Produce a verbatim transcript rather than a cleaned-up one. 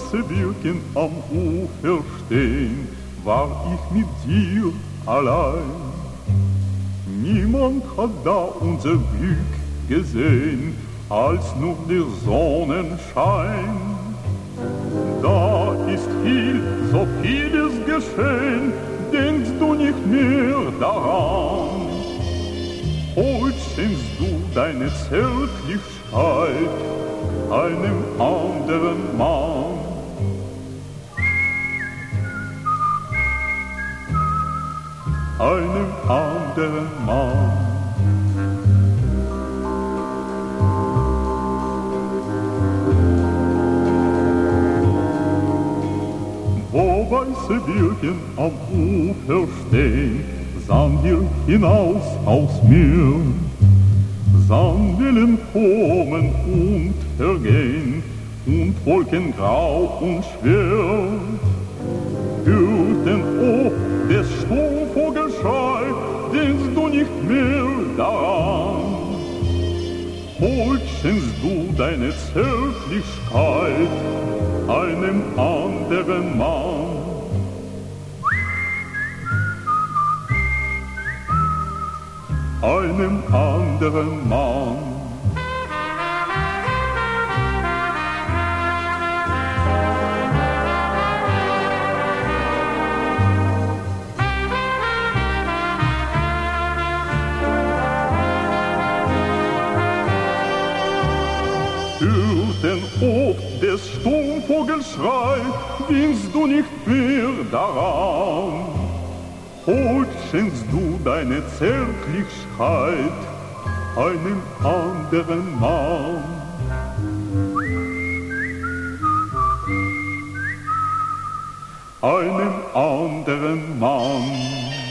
weiße Birken am Ufer stehen, war ich mit dir allein. Niemand hat da unser Glück gesehen, als nur der Sonnenschein. Da ist viel, so vieles geschehen, denkst du nicht mehr daran. Heute schenkst du deine Zärtlichkeit einem anderen Mann. Einem anderen Mann. Wo weiße Birken am Ufer stehen, sahen wir hinaus aufs Meer. Sahen Wellen kommen und vergehen und Wolken grau und schwer. Hörten oft des Sturmvogelschrei, denkst du nicht mehr daran. Heute schenkst du deine Zärtlichkeit einem anderen Mann. Einem anderen Mann. Hörten oft des Sturmvogelschrei, denkst du nicht mehr daran. Heute schenkst du deine Zärtlichkeit einem anderen Mann. Einem anderen Mann.